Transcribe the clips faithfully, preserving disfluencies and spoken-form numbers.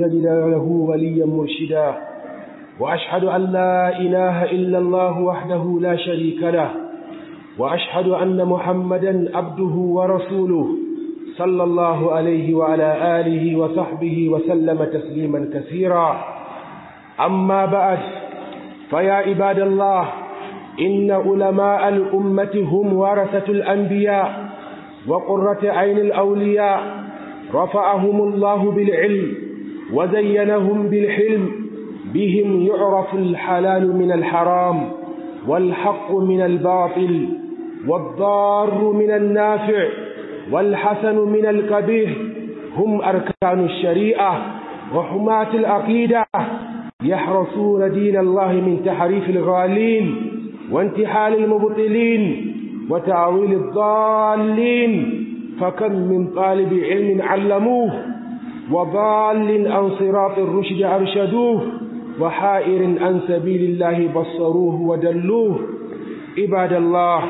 تجد له وليا مرشدا، وأشهد أن لا إله إلا الله وحده لا شريك له، وأشهد أن محمدا عبده ورسوله صلى الله عليه وعلى آله وصحبه وسلم تسليما كثيرا. أما بعد، فيا عباد الله، إن علماء الأمة هم ورثة الأنبياء وقرة عين الأولياء، رفعهم الله بالعلم وزينهم بالحلم، بهم يعرف الحلال من الحرام والحق من الباطل والضار من النافع والحسن من القبيح. هم أركان الشريعة وحماة العقيدة، يحرسون دين الله من تحريف الغالين وانتحال المبطلين وتأويل الضالين. فكم من طالب علم علموه، وضال عن صراط الرشد أرشدوه، وحائر عن سبيل الله بصروه ودلوه. عباد الله،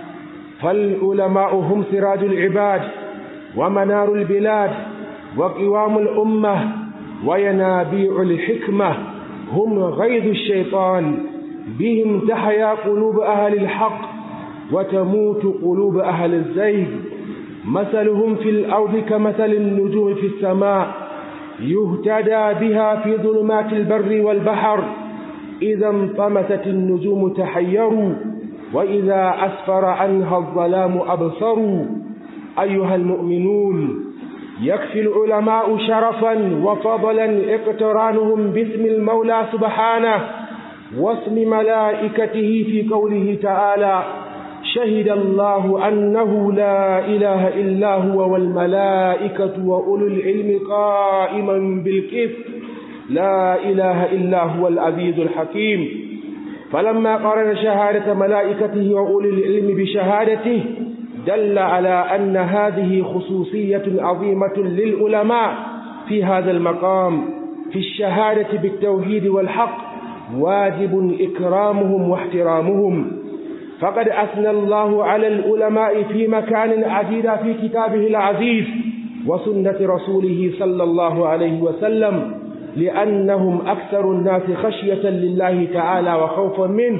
فالعلماء هم سراج العباد ومنار البلاد وقوام الأمة وينابيع الحكمة، هم غيظ الشيطان، بهم تحيا قلوب أهل الحق وتموت قلوب أهل الزيغ. مثلهم في الأرض كمثل النجوم في السماء، يهتدى بها في ظلمات البر والبحر، إذا انطمست النجوم تحيروا، وإذا أسفر عنها الظلام أبصروا. أيها المؤمنون، يكفي العلماء شرفا وفضلا اقترانهم باسم المولى سبحانه واسم ملائكته في قوله تعالى: شهد الله أنه لا إله إلا هو والملائكة وأولو العلم قائما بالقسط، لا إله إلا هو العزيز الحكيم. فلما قارن شهادة ملائكته وأولي العلم بشهادته، دل على أن هذه خصوصية عظيمة للعلماء في هذا المقام. في الشهادة بالتوحيد والحق واجب إكرامهم واحترامهم، فقد أثنى الله على العلماء في مكان عديد في كتابه العزيز وسنة رسوله صلى الله عليه وسلم، لأنهم أكثر الناس خشية لله تعالى وخوفا منه.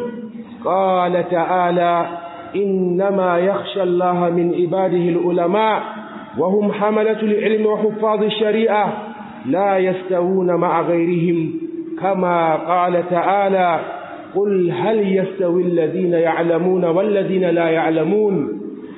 قال تعالى: إنما يخشى الله من عباده العلماء، وهم حملة العلم وحفاظ الشريعة، لا يستوون مع غيرهم، كما قال تعالى: قل هل يستوي الذين يعلمون والذين لا يعلمون.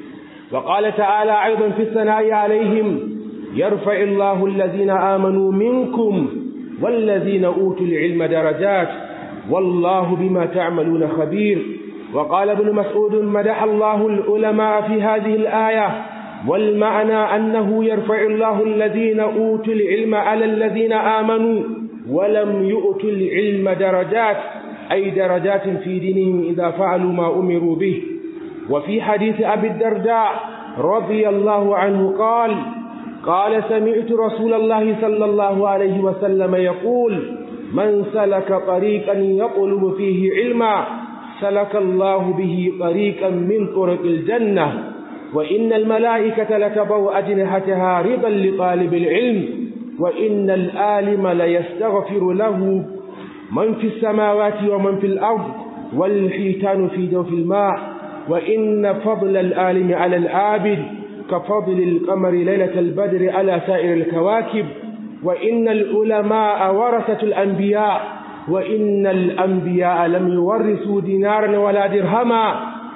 وقال تعالى أيضا في الثناء عليهم: يرفع الله الذين آمنوا منكم والذين أوتوا العلم درجات، والله بما تعملون خبير. وقال ابن مسعود: مدح الله العلماء في هذه الآية، والمعنى أنه يرفع الله الذين أوتوا العلم على الذين آمنوا ولم يؤتوا العلم درجات، أي درجات في دينهم إذا فعلوا ما أمروا به. وفي حديث أبي الدرداء رضي الله عنه قال: قال سمعت رسول الله صلى الله عليه وسلم يقول: من سلك طريقا يطلب فيه علما سلك الله به طريقا من طرق الجنة، وإن الملائكة لتضع أجنحتها رضا لطالب العلم، وإن العالم ليستغفر له من في السماوات ومن في الأرض والحيتان في جوف الماء، وإن فضل العالم على العابد كفضل القمر ليلة البدر على سائر الكواكب، وإن العلماء ورثة الأنبياء، وإن الأنبياء لم يورثوا دينارا ولا درهما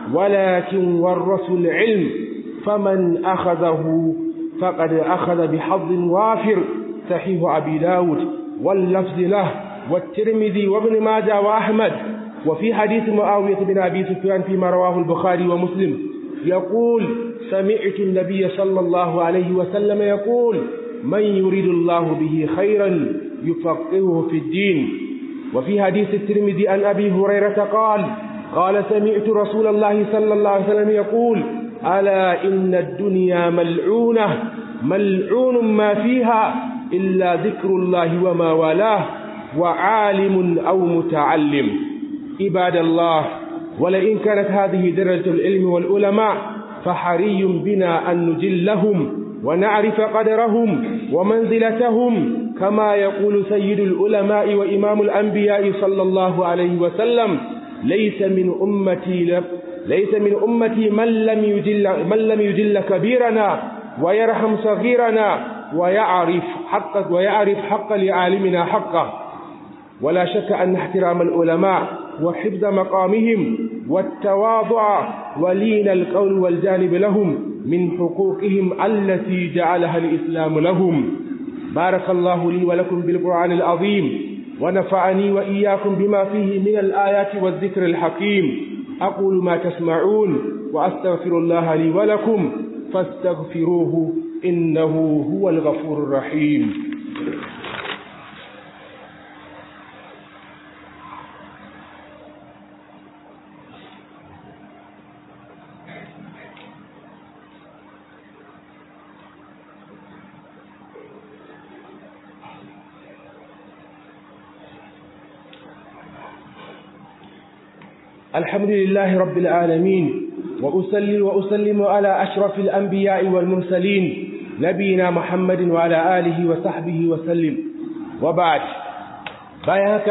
ولكن ورثوا العلم، فمن أخذه فقد أخذ بحظ وافر. صحيح أبي داود واللفظ له والترمذي وابن ماجه وأحمد. وفي حديث معاوية بن أبي سفيان فيما رواه البخاري ومسلم يقول: سمعت النبي صلى الله عليه وسلم يقول: من يريد الله به خيرا يفقهه في الدين. وفي حديث الترمذي عن أبي هريرة قال: قال سمعت رسول الله صلى الله عليه وسلم يقول: ألا إن الدنيا ملعونة ملعون ما فيها إلا ذكر الله وما والاه وعالم أو متعلم. عباد الله، ولئن كانت هذه درجة العلم والعلماء فحري بنا أن نجلهم ونعرف قدرهم ومنزلتهم كما يقول سيد العلماء وإمام الأنبياء صلى الله عليه وسلم ليس من أمتي ليس من أمتي من لم يجل من لم يجل كبيرنا ويرحم صغيرنا ويعرف حق ويعرف حق لعالمنا حقه. ولا شك أن احترام العلماء وحفظ مقامهم والتواضع ولين القول والجانب لهم من حقوقهم التي جعلها الإسلام لهم. بارك الله لي ولكم بالقرآن العظيم ونفعني وإياكم بما فيه من الآيات والذكر الحكيم. أقول ما تسمعون وأستغفر الله لي ولكم فاستغفروه إنه هو الغفور الرحيم. الحمد لله رب العالمين وأصلي وأسلم على أشرف الأنبياء والمرسلين نبينا محمد وعلى آله وصحبه وسلم وبعد. بايهك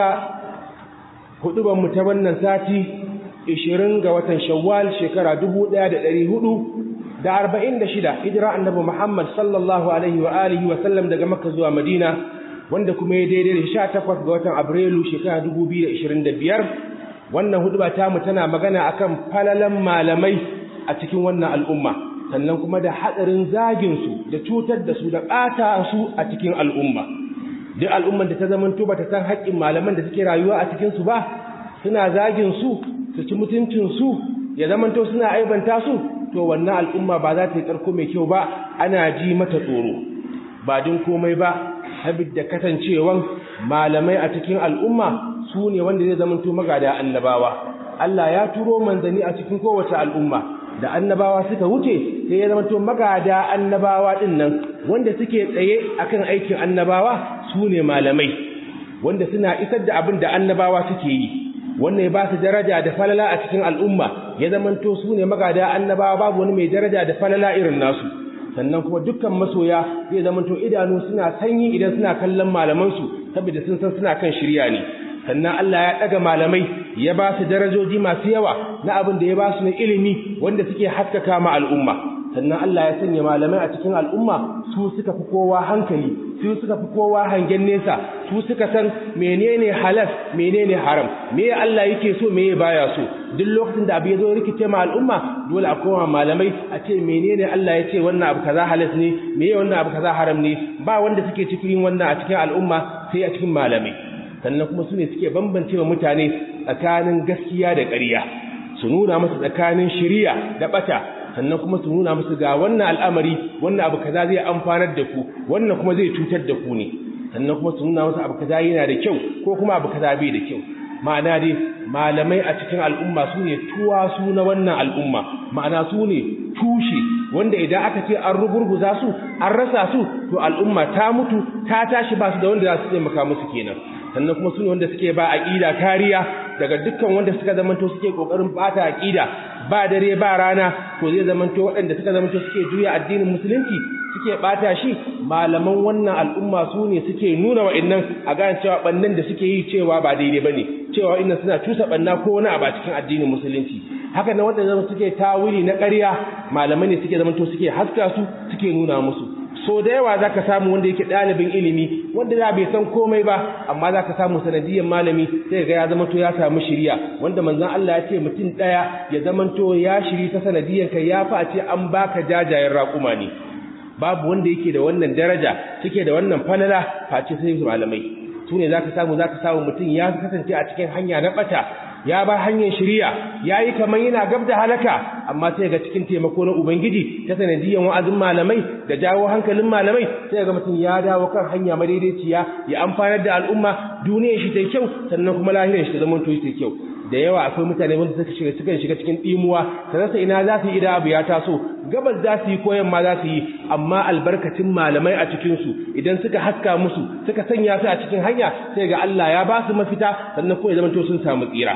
خطبا متونا ساتي عشرين ga watan Shawwal shekara dubu ɗaya da ɗari hudu da arba'in da shida hijira annabi Muhammad sallallahu alaihi wa alihi wa sallam daga Makka zuwa Madina, wanda kuma ya daidai da sha takwas ga watan Abrilu shekara dubu biyu da ishirin da biyar. Wannan huduba ta mu tana magana akan falalan malamai a cikin wannan al'umma, sannan kuma da hadarin zagin su da cutar da su da ɓata su a cikin al'umma. Duk al'umman da ta zamanto bata san haƙƙin malaman da suke rayuwa a cikin su ba, suna zagin su, su ci mutuncin su, ya zamanto suna aibanta su, to wannan al'umma ba za ta yi karko mai kyau ba, ana ji mata tsoro. Ba din komai ba, saboda kasancewan malamai a cikin al'umma su ne wanda zai zamanto magada annabawa. Allah ya turo manzanni a cikin kowace al'umma, da annabawa suka wuce sai ya zamanto magada annabawa din nan wanda suke tsaye akan aikin annabawa su ne malamai, wanda suna isar da abin da annabawa suke yi. Wannan ya ba su daraja da falala a cikin al'umma, ya zamanto su ne magada annabawa, babu wani mai daraja da falala irin nasu. Sannan kuma dukkan masoya zai zamanto idanu suna sanyi idan suna kallon malamansu, saboda sun san suna kan shirya ne. Sannan Allah ya ɗaga malamai ya ba su darajoji masu yawa na abin da ya ba su na ilimi wanda suke haskaka ma al'umma. Sannan Allah ya sanya malamai a cikin al'umma su suka fi kowa hankali, su suka fi kowa hangen nesa, su suka san menene halal menene haram, me Allah yake so me baya so. Duk lokacin da abu ya zo rikice ma al'umma dole a koma malamai a ce menene Allah ya ce wannan abu kaza halal ne, me wannan abu kaza haram ne. Ba wanda suke cikin wannan a cikin al'umma sai a cikin malamai. Sannan kuma su ne suke bambancewa mutane tsakanin gaskiya da ƙarya, su nuna musu tsakanin shiriya da bata, sannan kuma su nuna musu ga wannan al'amari, wannan abu kaza zai amfanar da ku, wannan kuma zai cutar da ku ne. Sannan kuma su nuna musu abu kaza yana da kyau ko kuma abu kaza bai da kyau. Ma'ana dai malamai a cikin al'umma su ne tuwasu na wannan al'umma, ma'ana su ne tushe wanda idan aka ce an rugurguza su an rasa su to al'umma ta mutu ta tashi, ba su da wanda za su taimaka musu kenan. Sannan kuma su ne wanda suke ba aqida kariya daga dukkan wanda suka zamanto suke kokarin bata aqida ba dare ba rana, to zai zamanto waɗanda suka zamanto suke juya addinin musulunci suke bata shi. Malaman wannan al'umma su ne suke nuna wa'annan a gane cewa bannan da suke yi cewa ba daidai bane, cewa wa'annan suna cusa banna ko wani abu a cikin addinin musulunci. Haka nan wanda zama suke tawili na ƙarya, malamai ne suke zamanto suke haska su, suke nuna musu. So da yawa zaka samu wanda yake ɗalibin ilimi wanda da bai san komai ba, amma zaka samu sanadiyan malami sai ga ya zamanto ya samu shiriya, wanda manzon Allah ya ce mutum daya ya zamanto ya shiri ta sanadiyan kai ya fa ce an baka jajayen raƙuma ne. Babu wanda yake da wannan daraja, suke da wannan falala face sai malamai. Su ne zaka samu zaka samu mutum ya kasance a cikin hanya na bata, ya ba hanyar shiriya, yayi kaman yana gab da halaka, amma sai ga cikin taimako na ubangiji ta sanadiyan wa'azin malamai da jawo hankalin malamai sai ga mutum ya dawo kan hanya madaidaiciya, ya amfanar da al'umma, duniyar shi ta kyau sannan kuma lahirar shi ta zama to ta kyau. Da yawa akwai mutane wanda suka shiga suka shiga cikin dimuwa, sanarsa ina za su yi idan abu ya taso, gabas za su yi ko yamma za su yi, amma albarkacin malamai a cikin su idan suka haska musu suka sanya su a cikin hanya sai ga Allah ya ba su mafita, sannan kuma ya zama to sun samu tsira.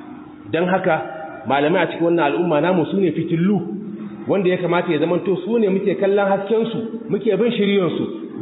Dan haka malamai a cikin wannan al'umma namu su ne fitillu wanda ya kamata ya zama to su ne muke kallon hasken su, muke bin shiriyon su. Duk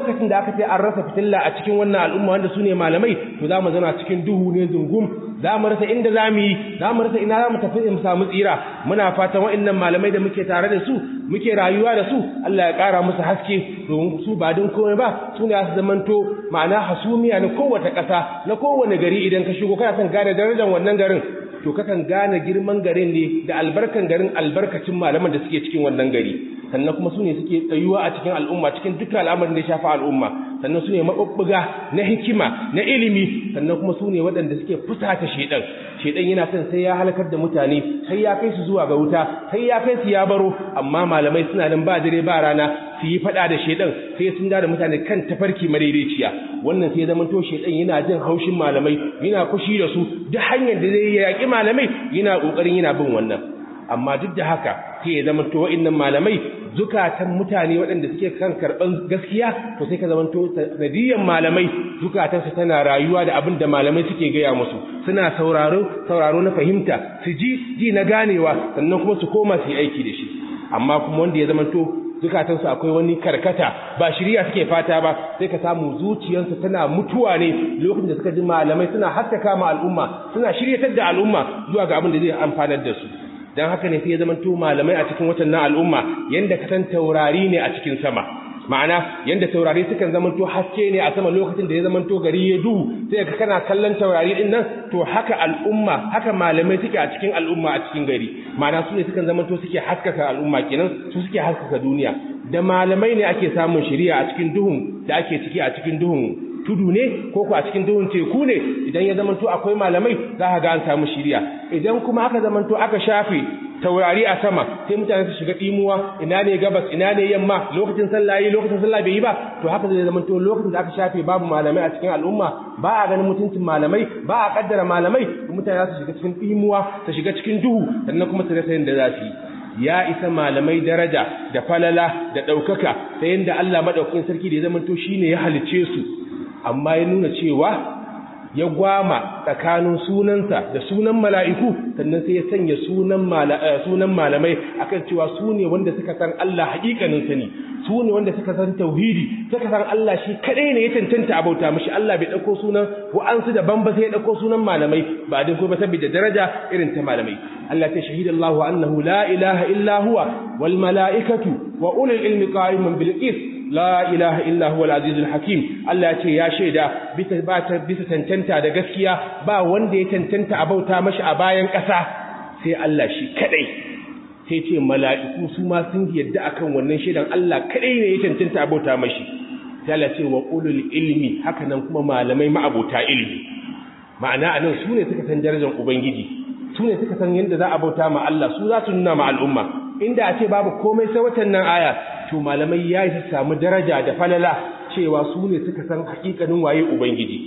lokacin da aka ce an rasa fitilla a cikin wannan al'umma wanda su ne malamai to za mu zauna cikin duhu ne zungum za mu rasa inda za mu yi za mu rasa ina za mu tafi mu samu tsira muna fatan waɗannan malamai da muke tare da su muke rayuwa da su Allah ya ƙara musu haske domin su ba don komai ba su ne su zamanto ma'ana hasumiya na kowace ƙasa na kowane gari idan ka shigo kana son gane darajar wannan garin to kakan gane girman garin ne da albarkan garin albarkacin malaman da suke cikin wannan gari sannan kuma su ne suke tsayuwa a cikin al'umma cikin dukkan al'amarin da ya shafa al'umma sannan su ne maɓuɓɓuga na hikima na ilimi sannan kuma su ne waɗanda suke fusata shedan shedan yana son sai ya halakar da mutane sai ya kai su zuwa ga wuta sai ya kai su ya baro amma malamai suna nan ba dare ba rana su yi faɗa da shedan sai sun da mutane kan tafarki madaidaiciya wannan sai zaman to shedan yana jin haushin malamai yana kushi da su duk hanyar da zai yaƙi malamai yana ƙoƙarin yana bin wannan amma duk da haka sai ya zama to wa'annan malamai zukatan mutane waɗanda suke kan karɓan gaskiya to sai ka zama to sanadiyan malamai zukatansu tana rayuwa da abin da malamai suke gaya musu suna sauraro sauraro na fahimta su ji ji na ganewa sannan kuma su koma su yi aiki da shi amma kuma wanda ya zama to zukatansu akwai wani karkata ba shiriya suke fata ba sai ka samu zuciyarsu tana mutuwa ne lokacin da suka ji malamai suna haskaka ma al'umma suna shiryatar da al'umma zuwa ga abin da zai amfanar da su dan haka ne sai ya zamanto malamai a cikin watannan al'umma yanda ka san taurari ne a cikin sama ma'ana yanda taurari sukan zamanto haske ne a sama lokacin da ya zamanto gari ya duhu sai ka kana kallon taurari din nan to haka al'umma haka malamai suke a cikin al'umma a cikin gari ma'ana su ne sukan zamanto suke haskaka al'umma kenan su suke haskaka duniya da malamai ne ake samun shari'a a cikin duhun da ake ciki a cikin duhun tudu ne ko ko a cikin duhun teku ne idan ya zamanto akwai malamai za ka ga an samu shiriya idan kuma aka zamanto aka shafe taurari a sama sai mutane su shiga dimuwa ina ne gabas ina ne yamma lokacin sallah yi lokacin sallah bai yi ba to haka zai zamanto lokacin da aka shafe babu malamai a cikin al'umma ba a ganin mutuncin malamai ba a kaddara malamai mutane za su shiga cikin dimuwa su shiga cikin duhu sannan kuma su rasa yadda za su yi ya isa malamai daraja da falala da ɗaukaka ta yadda Allah madaukakin sarki da ya zamanto shine ya halicce su amma ya nuna cewa ya gwama tsakanin sunansa da sunan mala'iku sannan sai ya sanya sunan malamai akan cewa su ne wanda suka san Allah haƙiƙanin sani su ne wanda suka san tauhidi suka san Allah shi kaɗai ne ya cancanta a bauta mashi Allah bai ɗauko sunan wa'ansu daban ba sai ya ɗauko sunan malamai ba din kuma saboda daraja irin ta malamai Allah ta shahida Allah annahu la ilaha illa huwa wal mala'ikatu wa ulul ilmi qa'iman bil qist la ilaha illa huwa al-azizul hakim Allah ce ya shaida bisa bisa tantanta da gaskiya ba wanda ya tantanta a bauta mashi a bayan ƙasa sai Allah shi kadai sai ce mala'iku su ma sun yadda akan wannan shaidan Allah kadai ne ya tantanta a bauta mashi sai Allah ce wa ulul ilmi haka nan kuma malamai ma'abota ilmi ma'ana anan su ne suka san darajar ubangiji su ne suka san yadda za a bauta ma Allah su za su nuna ma al'umma inda a ce babu komai sai watan nan aya to malamai ya yi su samu daraja da falala cewa su ne suka san hakikanin waye ubangiji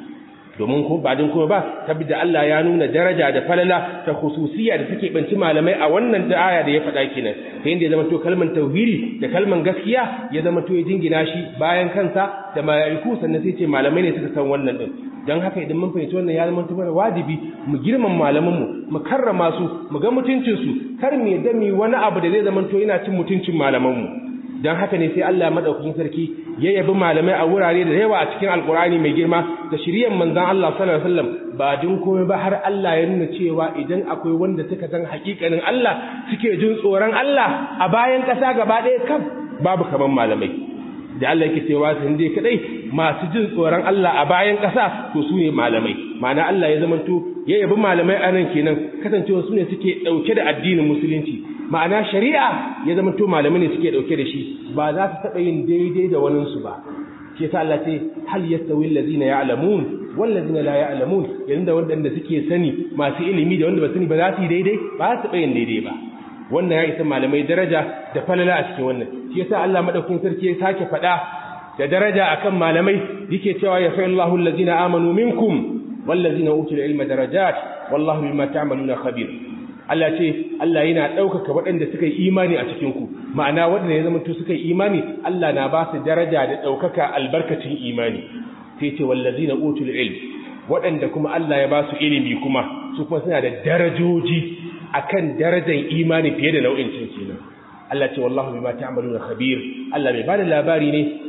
domin ko ba din kuma ba tabbida Allah ya nuna daraja da falala ta khususiyya da take banci malamai a wannan da aya da ya faɗa kenan ta yanda ya zama to kalman tauhidi da kalman gaskiya ya zama to ya jingina shi bayan kansa da malaiku sannan sai ce malamai ne suka san wannan din dan haka idan mun fahimci wannan ya zama to mana wajibi mu girman malamanmu mu karrama su mu ga mutuncin su kar mu yadda mu wani abu da zai zama to yana cin mutuncin malamanmu dan haka ne sai Allah madaukakin sarki ya yabi malamai a wurare da yawa a cikin alkurani mai girma da shiriyar manzon Allah sallallahu alaihi wasallam ba din komai ba har Allah ya nuna cewa idan akwai wanda suka san hakikanin Allah suke jin tsoron Allah a bayan kasa gaba ɗaya kam babu kaman malamai da Allah yake cewa sun dai kadai masu jin tsoron Allah a bayan kasa to su ne malamai ma'ana Allah ya zamanto ya yabi malamai anan kenan kasancewa su ne suke dauke da addinin musulunci ma'ana shari'a ya zama to malamai ne suke dauke da shi ba za su taba yin daidai da wani su ba ke sa Allah ce hal yastawi allazina ya'lamun wal ladina la ya'lamun yanda wanda suke sani masu ilimi da wanda ba sani ba za su yi daidai ba su taba yin daidai ba wannan ya isa malamai daraja da falala a cikin wannan shi yasa Allah madaukakin sarki ya sake fada da daraja akan malamai yake cewa ya fa'allahu allazina amanu minkum wal ladina utul ilma darajat wallahu bima ta'maluna khabir Allah ce Allah yana ɗaukaka waɗanda suka yi imani a cikinku ma'ana waɗanda ya zama to suka yi imani Allah na ba su daraja da ɗaukaka albarkacin imani sai ce wallazina utul ilm waɗanda kuma Allah ya ba su ilimi kuma su kuma suna da darajoji akan darajar imani fiye da nau'in cin kenan Allah ce wallahu bima ta'maluna khabir Allah bai bada labari ne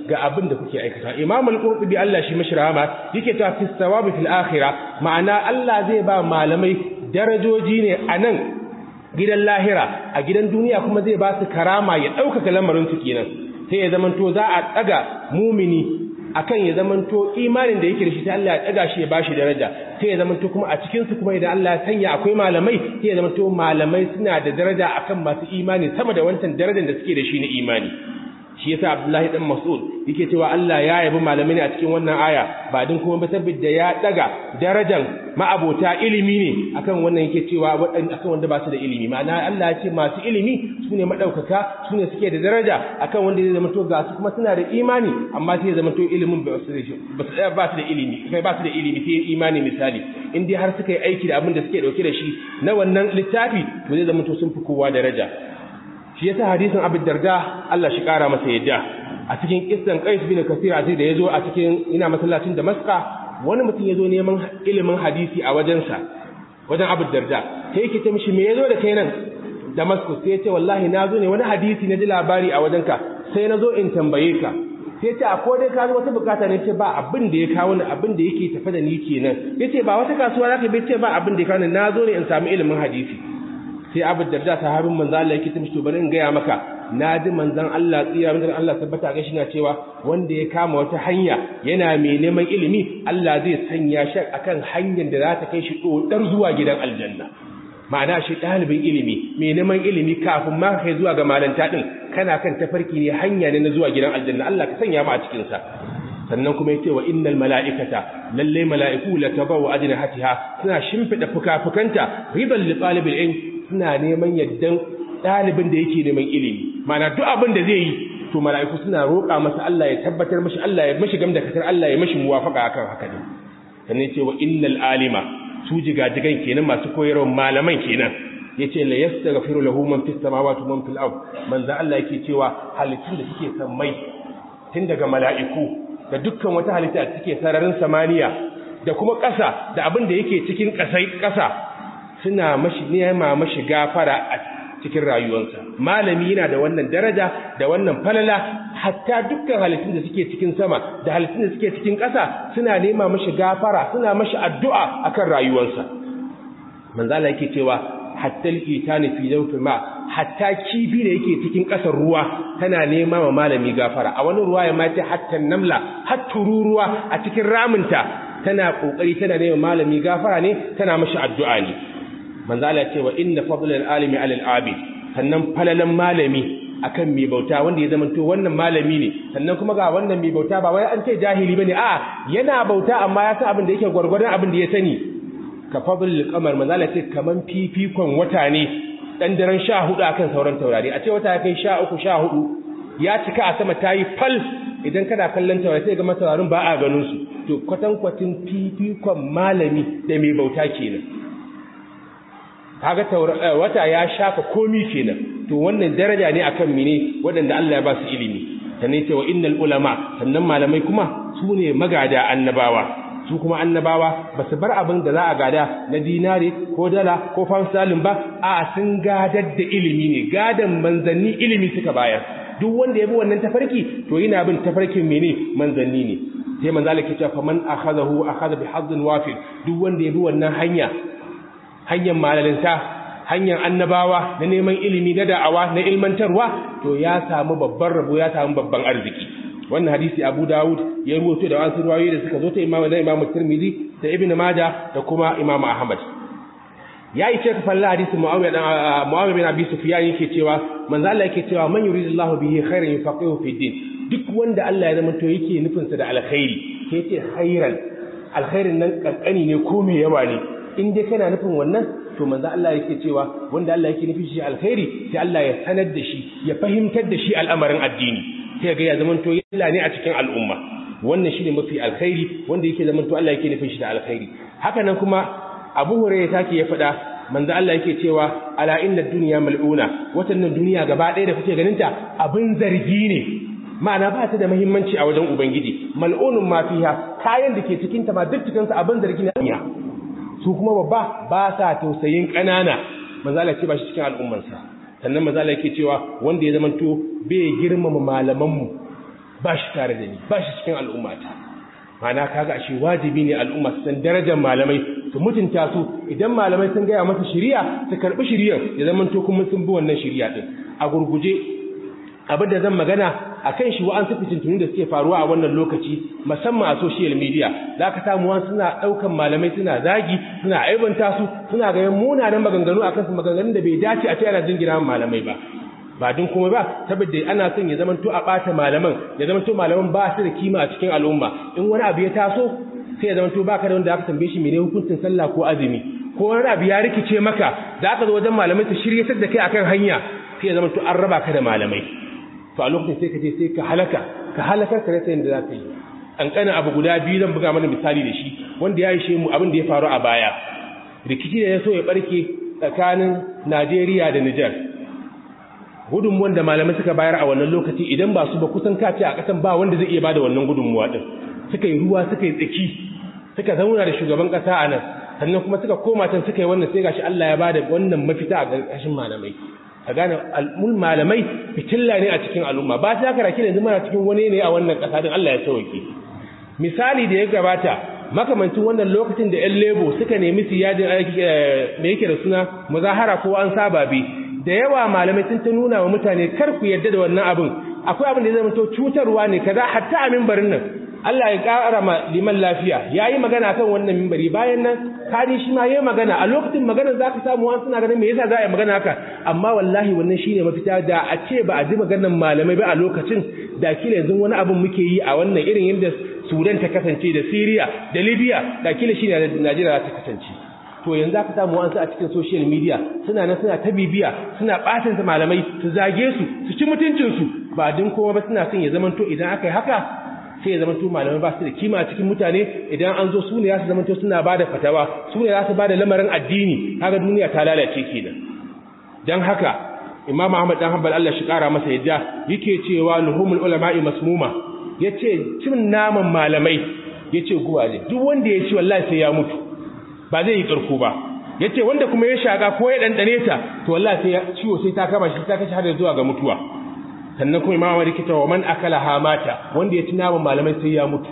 ga abin da kuke aikata. Imam al-Qurtubi Allah shi mashi rahama yake ta fi sawabi fil akhirah, ma'ana Allah zai ba malamai darajoji ne a nan gidan lahira, a gidan duniya kuma zai ba su karama ya ɗaukaka lamarin su kenan, sai ya zamanto za a ɗaga mumini akan ya zamanto imanin da yake da shi sai Allah ya ɗaga shi ya bashi daraja, sai ya zamanto kuma a cikin su kuma idan Allah ya sanya akwai malamai sai ya zamanto malamai suna da daraja akan masu imani sama da wancan darajar da suke da shi na imani. Shi yasa Abdullahi dan Mas'ud yake cewa Allah ya yabi malamai ne a cikin wannan aya ba din kuma ba saboda ya daga darajar ma'abota ilimi ne akan wannan yake cewa waɗanda akan wanda ba su da ilimi, ma'ana Allah ya ce masu ilimi sune madaukaka sune suke da daraja akan wanda zai zama to ga su kuma suna da imani amma sai ya zama to ilimin ba su ba su ba su da ilimi kai ba su da ilimi sai imani misali in dai har suka yi aiki da abin da suke dauke da shi na wannan littafi to zai zama to sun fi kowa daraja. Shi yasa hadisin Abu Darda Allah shi kara masa yadda a cikin kissan Qais bin Kathir da yazo a cikin ina masallacin Damascus wani mutum yazo neman ilimin hadisi a wajensa wajen Abu Darda sai yake ce mishi me yazo da kai nan Damascus sai ya ce wallahi nazo ne wani hadisi na ji labari a wajenka sai nazo in tambaye ka sai ce akwai dai ka zo wata bukata ne ce ba abin da ya kawo ni abin da yake tafe da ni kenan yace ba wata kasuwa zaka bi ce ba abin da ya kawo ni nazo ne in samu ilimin hadisi. Sai Abu Darda sahabin manzon Allah yake tamshi to bari in gaya maka naji manzon Allah tsira manzon Allah tabbata ga shi na cewa wanda ya kama wata hanya yana mai neman ilimi Allah zai sanya shi akan hanyar da za ta kai shi dodar zuwa gidan aljanna. Ma'ana shi dalibin ilimi mai neman ilimi kafin ma kai zuwa ga malanta din kana kan tafarki ne hanya ne na zuwa gidan aljanna Allah ka sanya mu a cikin sa. Sannan kuma yace wa innal mala'ikata lalle mala'iku la tabawu ajnihatiha suna shimfida fuka-fukanta ridan li talibil ilm suna neman yaddan ɗalibin da yake neman ilimi, mana duk abin da zai yi to mala'iku suna roƙa masa Allah ya tabbatar mashi Allah ya mashi gamda katar Allah ya mashi muwafaka akan haka ne. Sannan ce wa innal alima su jigajigan kenan masu koyarwa malaman kenan yace la yastaghfiru lahu man fis samawati wa man fil ard, manzo Allah yake cewa halittun da suke sammai tun daga mala'iku da dukkan wata halitta da suke sararin samaniya da kuma ƙasa da abin da yake cikin ƙasai ƙasa suna mashi nema mashi gafara a cikin rayuwarsa. Malami yana da wannan daraja da wannan falala, hatta dukkan halittun da suke cikin sama da halittun da suke cikin ƙasa suna nema mashi gafara, suna mashi addu'a akan rayuwarsa. Manzo Allah yake cewa hatta al-itani fi jawfil ma, hatta kifi da yake cikin ƙasar ruwa tana nema wa malami gafara. A wani ruwa ya mace hatta namla, hatta ruruwa a cikin raminta tana kokari tana nema malami gafara ne, tana mashi addu'a ne. Manzo Allah ya ce wa inna fadlal alimi alal abid, sannan falalan malami akan mai bauta wanda ya zamanto wannan malami ne, sannan kuma ga wannan mai bauta ba wai an ce jahili bane, a yana bauta amma ya san abin da yake gwargwadon abin da ya sani. Ka fadlul qamar, manzo Allah ya ce kaman fifikon wata ne dan daren sha hudu akan sauran taurari. A ce wata ya kai sha uku sha hudu ya cika a sama tayi fal, idan kana kallon taurari sai ga matawarin ba a ganin su. To kwatankwacin fifikon malami da mai bauta kenan. Kaga wata ya shafa komi kenan. To wannan daraja ne akan mine wadanda Allah ya ba su ilimi. Sannan ce wa innal ulama, sannan malamai kuma su ne magada annabawa. Su kuma annabawa ba su bar abin da za a gada na dinare ko dala ko fansalin ba, a sun gadar da ilimi ne, gadan manzanni ilimi suka bayar. Duk wanda ya bi wannan tafarki to yana bin tafarkin mene manzanni ne. Sai manzo Allah ke cewa faman akhadahu akhadha bi hazzin wafir, duk wanda ya bi wannan hanya hanyar malalinta, hanyar annabawa na neman ilimi na da'awa na ilmantarwa, to ya samu babban rabo, ya samu babban arziki. Wannan hadisi Abu Dawud ya ruwaito da wasu ruwayoyi da suka zo ta Imam da Imam Tirmidhi da Ibn Majah da kuma Imam Ahmad. Ya yi cewa falla hadisi Muawiya dan Muawiya bin Abi Sufyan yake cewa manzo Allah yake cewa man yuridullahu bihi khairan yufaqihu fi din. Duk wanda Allah ya zama to yake nufin sa da alkhairi, sai ce khairan. Alkhairin nan kankani ne ko me yawa ne. In dai kana nufin wannan to manzo Allah yake cewa wanda Allah yake nufi shi alkhairi sai Allah ya sanar da shi, ya fahimtar da shi al'amarin addini, sai ga ya zamanto yalla ne a cikin al'umma. Wannan shine mafi alkhairi wanda yake zamanto Allah yake nufin shi da alkhairi. Haka nan kuma Abu Hurairah take ya faɗa manzo Allah yake cewa ala inna dunya mal'una, wannan duniya gaba ɗaya da kuke ganin ta abin zargi ne, ma'ana ba ta da muhimmanci a wajen Ubangiji. Mal'unun ma fiha, kayan da ke cikin ta ma duk cikin sa abin zargi ne. Su kuma babba ba sa tausayin ƙanana, manzo Allah ce ba shi cikin al'ummarsa. Sannan manzo Allah yake cewa wanda ya zamanto bai girmama malamanmu, ba shi tare da ni ba shi cikin al'ummata. Mana kaga ashe wajibi ne al'umma su san darajar malamai su mutunta su, idan malamai sun gaya masa shari'a su karbi shari'ar ya zama to kuma sun bi wannan shari'a din. A gurguje abin da zan magana akan shi wa'an su fitintunu da suke faruwa a wannan lokaci musamman a social media, zaka samu wani suna daukan malamai suna zagi suna aibanta su suna ga munanan maganganu akan su, maganganun da bai dace a ce ana jingina malamai ba ba din kuma ba, saboda ana son ya zamanto a bata malaman, ya zamanto malaman ba su da kima a cikin al'umma. In wani abu ya taso sai ya zamanto baka da wanda aka tambaye shi mene hukuncin sallah ko azumi, ko wani abu ya rikice maka da aka zo wajen malamai su shirye da kai akan hanya, sai ya zamanto an raba ka da malamai. To a lokacin sai ka je sai ka halaka ka halakar ka rasa yadda za ka yi. An kana abu guda biyu zan buga mana misali da shi wanda ya ishe mu abin da ya faru a baya. Rikici da ya so ya barke tsakanin Najeriya da Nijar. Gudunmuwan da malamai suka bayar a wannan lokaci idan ba su ba kusan kace a kasan ba wanda zai iya bada wannan gudunmuwa din. Suka yi ruwa suka yi tsaki suka zauna da shugaban kasa a nan, sannan kuma suka koma can suka yi wannan, sai gashi Allah ya bada wannan mafita a ƙarƙashin malamai. Ka gane al'ul malamai fitilla ne a cikin al'umma, ba ta kara kina zama cikin wani ne a wannan kasa din, Allah ya sauke. Misali da ya gabata makamancin wannan lokacin da ƴan lebo suka nemi siyadin me yake da suna muzahara ko an saba bi, da yawa malamai sun ta nuna wa mutane kar ku yarda da wannan abin, akwai abin da zai zama to cutarwa ne kaza. Hatta a mimbarin nan Allah ya ƙara ma liman lafiya yayi magana kan wannan mimbari, bayan nan kadi shi ma yayi magana, a lokacin magana zaka samu wani suna ganin me yasa za a yi magana haka, amma wallahi wannan shine mafita. Da a ce ba a ji maganar malamai ba a lokacin, da kila yanzu wani abin muke yi a wannan irin yadda Sudan ta kasance da Syria da Libya, da kila shine Najeriya ta kasance. To yanzu aka samu wasu a cikin social media suna nan suna ta bibiya suna batanta malamai, su zage su su ci mutuncin su, ba din kowa ba suna son ya zamanto idan aka yi haka sai ya zamanto malamai ba su da kima a cikin mutane. Idan an zo su ne za su zamanto suna bada fatawa, su ne za su bada lamarin addini, kaga duniya ta lalace kenan. Dan haka Imam Ahmad dan Hanbal Allah shi kara masa yadda yake cewa luhumul ulama'i masmuma, yace cin naman malamai yace guba ne, duk wanda ya ci wallahi sai ya mutu ba zai yi karko ba. Yace wanda kuma ya shaga ko ya dandane ta to wallahi sai ciwo sai ta kama shi ta kashi har zuwa ga mutuwa. Sannan kuma Imam Malik ta wa man akala hamata, wanda ya ci naman malamai sai ya mutu.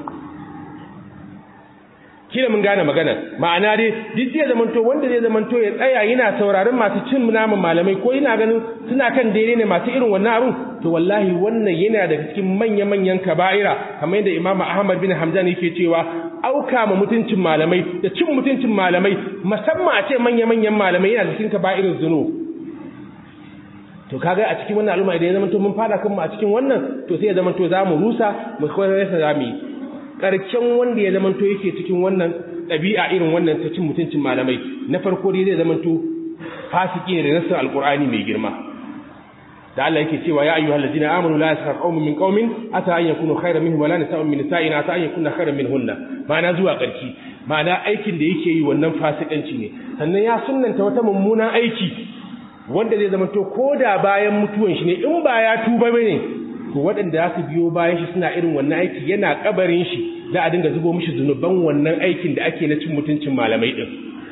Kila mun gane magana, ma'ana dai duk zai zamanto wanda zai zamanto ya tsaya yana sauraron masu cin naman malamai ko yana ganin suna kan daidai ne masu irin wannan abun, to wallahi wannan yana daga cikin manya-manyan kaba'ira, kamar yadda Imam Ahmad bin Hamdan yake cewa auka ma mutuncin malamai da cin mutuncin malamai, musamman a ce manya-manyan malamai, yana cikin kaba'irin zunub. To kaga a cikin wannan al'umma idan ya zamanto mun fada kanmu a cikin wannan, to sai ya zamanto za mu rusa mu kawai rasa za mu yi. Karken wanda ya zamanto yake cikin wannan ɗabi'a irin wannan ta cin mutuncin malamai, na farko dai zai zamanto fasiki ne da nassin alqur'ani mai girma, da Allah yake cewa ya ayyuhal ladina amanu la yaskhar qaumun min qaumin asa an yakunu khayran minhum wa la nisa'un min nisa'in asa an yakunna khayran minhunna, ma'ana zuwa karki. Ma'ana aikin da yake yi wannan fasikanci ne. Sannan ya sunnanta wata mummunan aiki wanda zai zamanto koda bayan mutuwan shi ne, in ba ya tuba bane, to waɗanda za su biyo bayan shi suna irin wannan aiki, yana kabarin shi za a dinga zubo mishi zunuban wannan aikin da ake na cin mutuncin malamai din.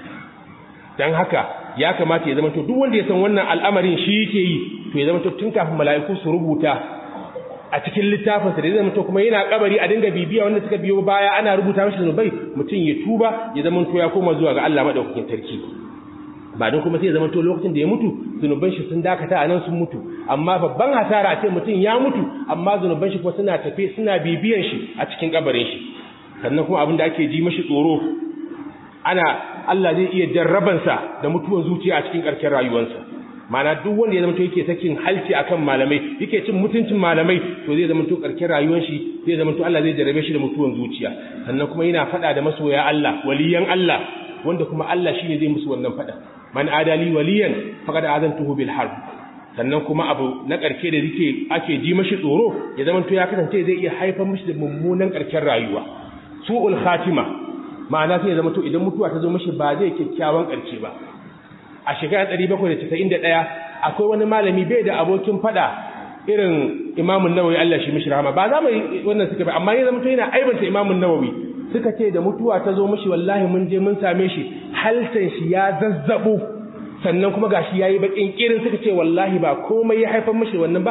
Dan haka ya kamata ya zamanto duk wanda ya san wannan al'amarin shi yake yi, to ya zamanto tun kafin mala'iku su rubuta a cikin littafinsa da ya zamanto kuma yana kabari a dinga bibiya wanda suka biyo baya ana rubuta mishi zunubai, mutum ya tuba ya zamanto ya koma zuwa ga Allah madaukakin sarki. Ba don kuma sai ya zamanto lokacin da ya mutu zunuban shi sun dakata a nan sun mutu, amma babban hasara a ce mutum ya mutu amma zunuban shi kuma suna tafe suna bibiyan shi a cikin kabarin shi. Sannan kuma abin da ake ji mashi tsoro, ana Allah zai iya jarrabansa da mutuwar zuciya a cikin ƙarshen rayuwarsa. Ma'ana duk wanda ya zamanto yake sakin halci akan malamai, yake cin mutuncin malamai, to zai zamanto ƙarshen rayuwar shi zai zamanto Allah zai jarrabe shi da mutuwar zuciya. Sannan kuma yana faɗa da masoya Allah, waliyan Allah, wanda kuma Allah shine zai musu wannan faɗa. Man adali waliyan faqad azantuhu bil harb. Sannan kuma abu na ƙarshe da yake ake ji mashi tsoro, ya zamanto ya kasance zai iya haifar mishi da mummunan ƙarshen rayuwa, su'ul khatima. Ma'ana sai ya zamanto idan mutuwa ta zo mishi ba zai kyakkyawan ƙarshe ba. A shekarar ɗari bakwai da casa'in da ɗaya akwai wani malami bai da abokin faɗa irin Imam Nawawi, Allah shi mishi rahama. Ba za mu wannan suka ba, amma ya zamanto yana aibanta Imam Nawawi. Suka ce da mutuwa ta zo mishi wallahi mun je mun same shi halsan shi ya zazzabo, sannan kuma gashi yayi bakin kirin. Suka ce wallahi ba komai ya haifar mishi wannan ba,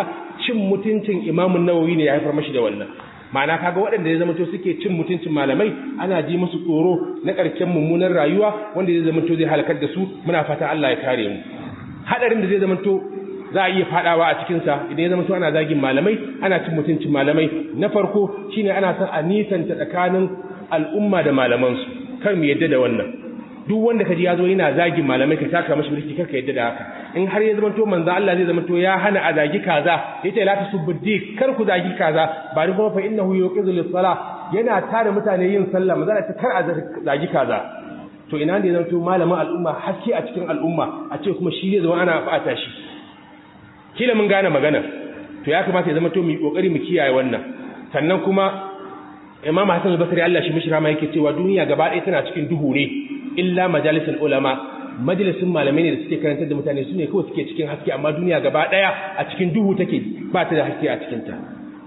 cin mutuncin Imam an-Nawawi ne ya haifar mashi da wannan ma'ana kaga waɗanda ya zamanto suke cin mutuncin malamai ana ji musu tsoro na ƙarshen mummunan rayuwa wanda zai zamanto zai halakar da su muna fata Allah ya kare mu hadarin da zai zamanto za a iya fadawa a cikin sa idan ya zamanto ana zagin malamai ana cin mutuncin malamai na farko shine ana son a nisanta tsakanin al'umma da malaman su kar mu yadda da wannan duk wanda kaji yazo yana zagin malamai ka taka mashi birki kar ka yadda da haka in har ya zamanto manzo Allah zai zamanto ya hana a zagi kaza yace la tasubbi kar ku zagi kaza ba ni kuma fa innahu yuqizu lis-salah yana tare mutane yin sallah manzo ta kar a zagi kaza to ina ne zamanto malamin al'umma haske a cikin al'umma a ce kuma shi zai zama ana fata shi kila mun gane magana to ya kamata ya zamanto mu kokari mu kiyaye wannan sannan kuma Imam Hassan al-Basri Allah shi mishi rama yake cewa duniya gaba ɗaya tana cikin duhu ne illa majalisul ulama majalisun malamai ne da suke karantar da mutane su ne kawai suke cikin haske amma duniya gaba daya a cikin duhu take ba ta da haske a cikin ta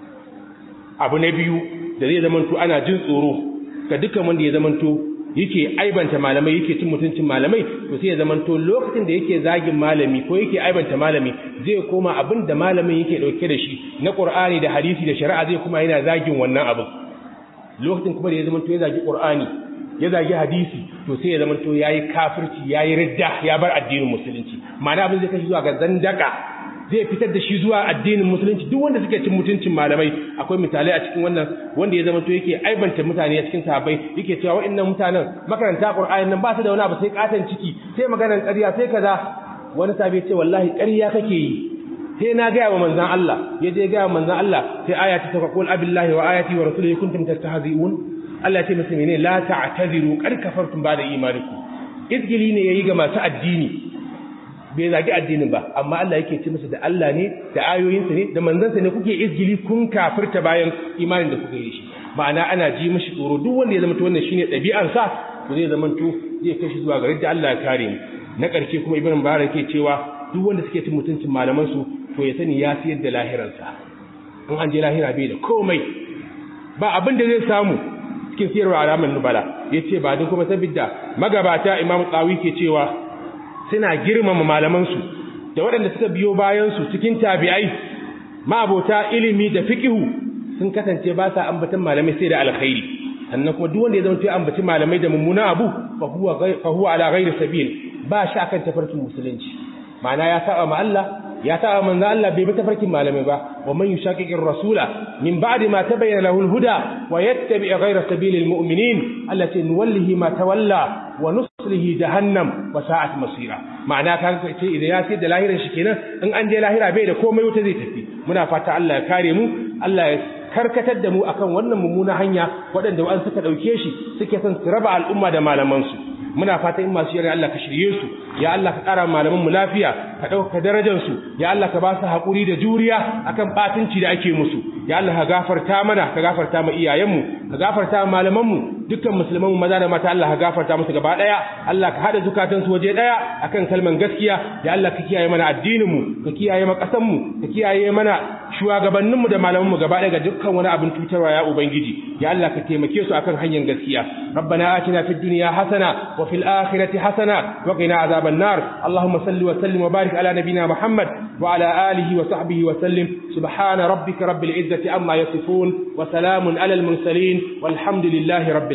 abu na biyu da zai zamanto ana jin tsoro ga dukkan wanda ya zamanto yake aibanta malamai yake cin mutuncin malamai to sai ya zamanto lokacin da yake zagin malami ko yake aibanta malami zai koma abin da malamin yake dauke da shi na Qur'ani da hadisi da shari'a zai kuma yana zagin wannan abin lokacin kuma da ya zamanto ya zagi Qur'ani ya zagi hadisi to sai ya zama to yayi kafirci yayi ridda ya bar addinin musulunci ma'ana abin zai kashi zuwa ga zandaka zai fitar da shi zuwa addinin musulunci duk wanda suke cin mutuncin malamai akwai misalai a cikin wannan wanda ya zama to yake aibanta mutane a cikin sahabbai yake cewa wa'annan mutanen makaranta Qur'ani nan ba su da wani abu sai katan ciki sai maganar ƙarya sai kaza wani sahabi ya ce wallahi ƙarya kake yi sai na ga wa manzon Allah ya je ga manzon Allah sai ayati ta qul abillahi wa ayati wa rasulihi kuntum tastahzi'un Allah ya ce musu menene la ta'tadiru qad kafartum ba'da imanikum izgili ne yayi ga masu addini bai zagi addinin ba amma Allah yake ce musu da Allah ne da ayoyinsa ne da manzansa ne kuke izgili kun kafirta bayan imanin da kuka yi shi ma'ana ana ji mishi tsoro duk wanda ya zama to wannan shine ɗabi'ar sa to zai zama to zai kai shi zuwa ga ridda Allah ya kare mu na ƙarshe kuma Ibn Mubarak yake cewa duk wanda suke cin mutuncin malaman su to ya sani ya siyar da lahiransa in an je lahira bai da komai ba abin da zai samu cikin siyarwa alaman nubala yace ba duk kuma sabidda magabata Imam Tsawi ke cewa suna girmama malaman su da waɗanda suka biyo bayan su cikin tabi'ai ma'abota ilimi da fiqhu sun kasance ba sa ambatan malamai sai da alkhairi sannan kuma duk wanda ya zama ya ambaci malamai da mummuna abu fa huwa fa huwa ala ghairi sabil ba shi akan tafarkin musulunci ma'ana ya saba ma Allah ya saba manzo Allah bai bi tafarkin malamai ba wa man yushaqiqir rasula min ba'di ma tabayyana lahu al-huda wa yattabi' ghayra sabilil mu'minin allati nuwallihi ma tawalla wa nuslihi jahannam wa sa'at masira ma'ana kan ce idan ya sai da lahirin shi kenan in an je lahira bai da komai wuta zai tafi muna fata Allah ya kare mu Allah ya karkatar da mu akan wannan mummuna hanya waɗanda wa'an suka dauke shi suke son su raba al'umma da malaman su muna fata in masu yare Allah ka shirye su ya Allah ka ƙara malaman mu lafiya ka dauka darajar su ya Allah ka ba su hakuri da juriya akan batunci da ake musu ya Allah ka gafarta mana ka gafarta mu iyayen mu ka gafarta malaman mu dukkan musulman mu maza da mata Allah ka gafarta musu gaba daya Allah ka hada zukatan su waje daya akan kalman gaskiya ya Allah ka kiyaye mana addinin mu ka kiyaye mana kasan mu ka kiyaye mana shugabannin mu da malaman mu gaba daya ga dukkan wani abin tutarwa ya ubangiji ya Allah ka taimake su akan hanyar gaskiya rabbana atina fid dunya hasana وفي الآخرة حسنة وقنا عذاب النار اللهم صل وسلم وبارك على نبينا محمد وعلى آله وصحبه وسلم سبحان ربك رب العزة عما يصفون وسلام على المرسلين والحمد لله رب العالمين